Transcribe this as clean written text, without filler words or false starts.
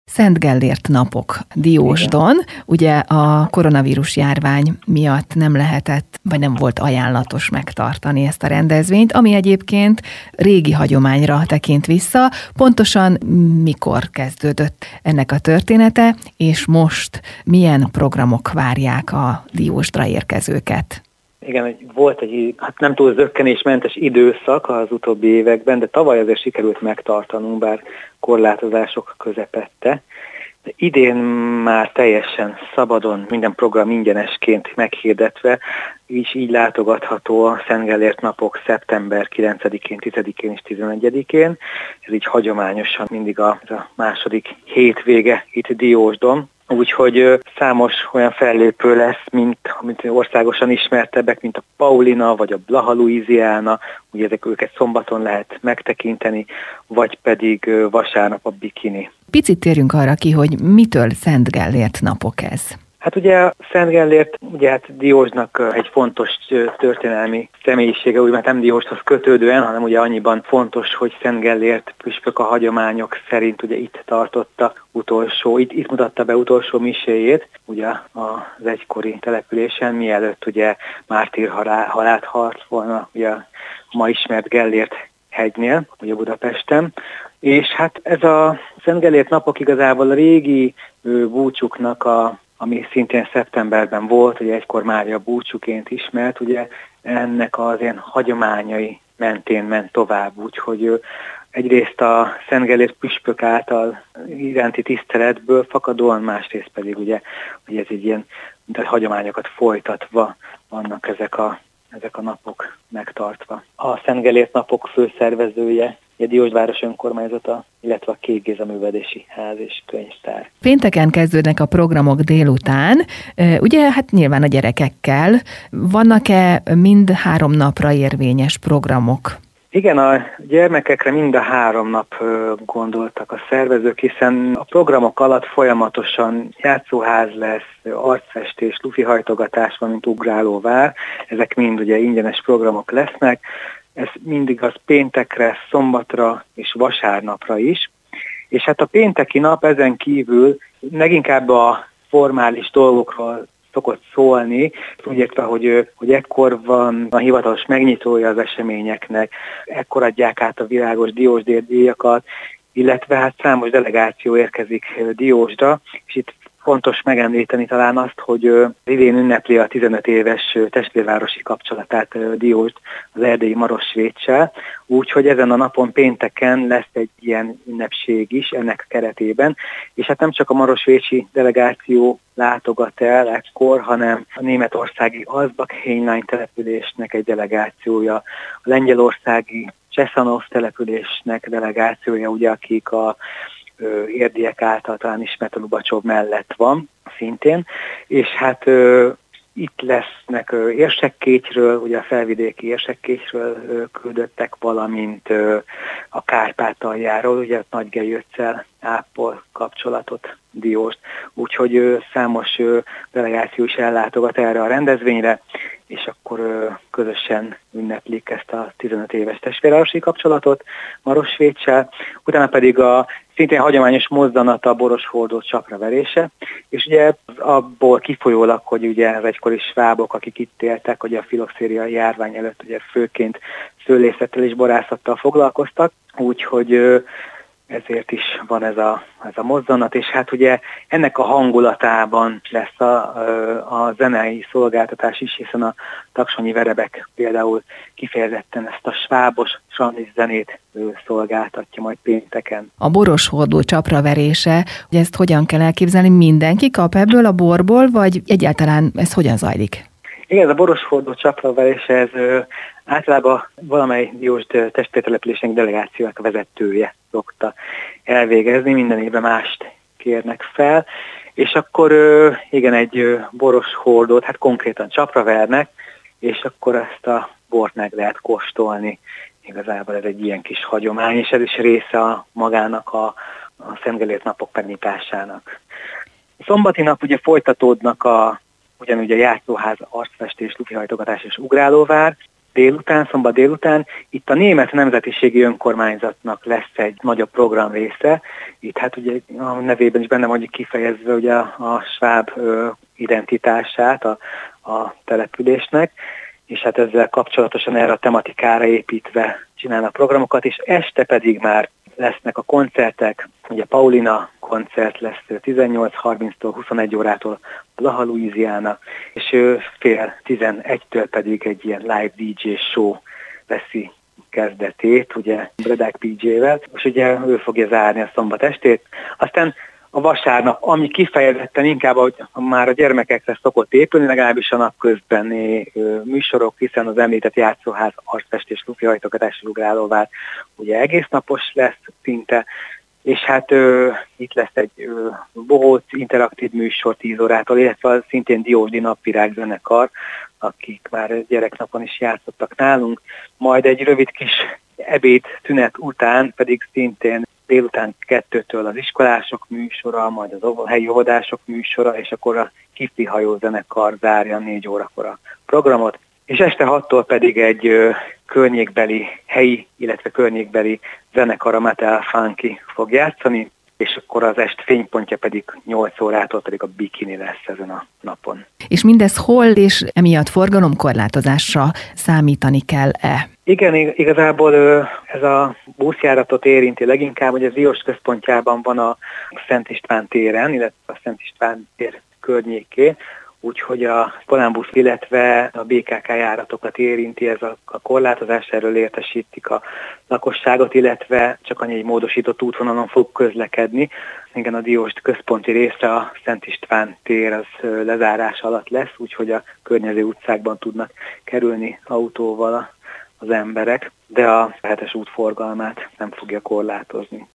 Szent Gellért napok Diósdon. Ugye a koronavírus járvány miatt nem lehetett, vagy nem volt ajánlatos megtartani ezt a rendezvényt, ami egyébként régi hagyományra tekint vissza. Pontosan mikor kezdődött ennek a története, és most milyen programok várják a Diósdra érkezőket? Igen, volt egy nem túl zökkenésmentes időszak az utóbbi években, de tavaly azért sikerült megtartanunk, bár korlátozások közepette. De idén már teljesen szabadon, minden program ingyenesként meghirdetve, így látogatható a Szent Gellért napok szeptember 9-én, 10-én és 11-én. Ez így hagyományosan mindig a második hétvége itt Diósdon. Úgyhogy számos olyan fellépő lesz, mint országosan ismertebbek, mint a Paulina vagy a Blaha Louisiana, ugye őket szombaton lehet megtekinteni, vagy pedig vasárnap a Bikini. Picit térjünk arra ki, hogy mitől Szent Gellért napok ez? Hát ugye Szent Gellért, ugye hát Diósnak egy fontos történelmi személyisége, úgy, mert nem Dióshoz kötődően, hanem ugye annyiban fontos, hogy Szent Gellért püspök a hagyományok szerint ugye itt tartotta itt mutatta be utolsó miséjét, ugye az egykori településen, mielőtt ugye mártír halált halt volna, ugye a ma ismert Gellért hegynél, ugye Budapesten. És hát ez a Szent Gellért napok igazából a régi búcsuknak ami szintén szeptemberben volt, ugye egykor Mária búcsúként ismert, ugye ennek az ilyen hagyományai mentén ment tovább, úgyhogy egyrészt a Szent Gellért püspök által iránti tiszteletből fakadóan, másrészt pedig ugye, hogy ez egy ilyen hagyományokat folytatva vannak ezek a napok megtartva. A Szent Gellért napok főszervezője a Diósváros önkormányzata, illetve a Kék Géza Művelődési Ház és Könyvtár. Pénteken kezdődnek a programok délután, ugye hát nyilván a gyerekekkel. Vannak-e mind 3 napra érvényes programok? Igen, a gyermekekre mind a 3 nap gondoltak a szervezők, hiszen a programok alatt folyamatosan játszóház lesz, arcfestés, lufihajtogatás, valamint ugrálóvár. Ezek mind ugye ingyenes programok lesznek. Ez mindig az péntekre, szombatra és vasárnapra is. És hát a pénteki nap ezen kívül leginkább a formális dolgokról szokott szólni, úgy értve, hogy ekkor van a hivatalos megnyitója az eseményeknek, ekkor adják át a virágos Diósdíjakat, illetve hát számos delegáció érkezik Diósdra, és itt fontos megemlíteni talán azt, hogy idén ünnepli a 15 éves testvérvárosi kapcsolatát Diósd az erdélyi Marosvéccsel, úgyhogy ezen a napon pénteken lesz egy ilyen ünnepség is ennek keretében, és hát nem csak a marosvécsi delegáció látogat el ekkor, hanem a németországi Alsbach-Heinlein településnek egy delegációja, a lengyelországi Cseszanov településnek delegációja, ugye, akik a érdiek által talán ismert a Lubacsov mellett van szintén, és hát itt lesznek Érsekkétyről, ugye a felvidéki Érsekkétyről küldöttek, valamint a Kárpátaljáról, ugye Nagygelyöccel ápol kapcsolatot Diósd, úgyhogy számos delegáció is ellátogat erre a rendezvényre, és akkor közösen ünneplik ezt a 15 éves testvérvárosi kapcsolatot Marosvéccsel, utána pedig a szintén hagyományos mozzanata a boroshordó csapraverése, és ugye abból kifolyólag, hogy ugye az egykori svábok, akik itt éltek, hogy a filoxériai járvány előtt ugye főként szőlészettel és borászattal foglalkoztak, úgyhogy ezért is van ez a mozzanat, és hát ugye ennek a hangulatában lesz a zenei szolgáltatás is, hiszen a taksonyi verebek például kifejezetten ezt a svábos sandis zenét szolgáltatja majd pénteken. A boroshordó csapraverése, hogy ezt hogyan kell elképzelni, mindenki kap ebből a borból, vagy egyáltalán ez hogyan zajlik? Igen, ez a boroshordó csapraverése, ez általában valamely Diósd testvértelepülésnek delegációnak a vezetője szokta elvégezni, minden évben mást kérnek fel, és akkor igen, egy boroshordót, hát konkrétan csapravernek, és akkor ezt a bort meg lehet kóstolni. Igazából ez egy ilyen kis hagyomány, és ez is része magának a Szent Gellért napok megnyitásának. A szombati nap ugye folytatódnak ugyanúgy a játszóház, arcfestés, lufihajtogatás és ugrálóvár, szombat délután, itt a Német Nemzetiségi Önkormányzatnak lesz egy nagyobb program része. Itt hát ugye a nevében is benne van, hogy kifejezve ugye a sváb identitását a településnek, és hát ezzel kapcsolatosan erre a tematikára építve csinálnak programokat, és este pedig már lesznek a koncertek, ugye Paulina koncert lesz 18:30-tól 21 órától Blaha Louisiana, és 10:11-től pedig egy ilyen live DJ show veszi kezdetét, ugye Bredák PJ-vel, és ugye ő fogja zárni a szombat estét. Aztán a vasárnap, ami kifejezetten inkább, hogy már a gyermekekre szokott épülni, legalábbis a napközbeni műsorok, hiszen az említett játszóház, arcfestés, lufihajtogatás, ugrálóvár ugye egész napos lesz szinte, és hát itt lesz egy bohóc interaktív műsor 10 órától, illetve szintén Diósdi Napvirág zenekar, akik már gyereknapon is játszottak nálunk, majd egy rövid kis ebéd szünet után pedig szintén délután 2-től az iskolások műsora, majd az helyi óvodások műsora, és akkor a Kifi hajó zenekar zárja 4 órakor a programot, és este 6-tól pedig egy környékbeli helyi, illetve környékbeli zenekar, a Metal Funky fog játszani, és akkor az est fénypontja pedig 8 órától pedig a Bikini lesz ezen a napon. És mindez hol és emiatt forgalomkorlátozásra számítani kell-e? Igen, igazából ez a buszjáratot érinti leginkább, hogy az Diós központjában van a Szent István téren, illetve a Szent István tér környékén, úgyhogy a Volánbusz, illetve a BKK járatokat érinti ez a korlátozás, erről értesítik a lakosságot, illetve csak annyi egy módosított útvonalon fog közlekedni. Igen, a Diósd központi része, a Szent István tér az lezárás alatt lesz, úgyhogy a környező utcákban tudnak kerülni autóval az emberek, de a 7-es út forgalmát nem fogja korlátozni.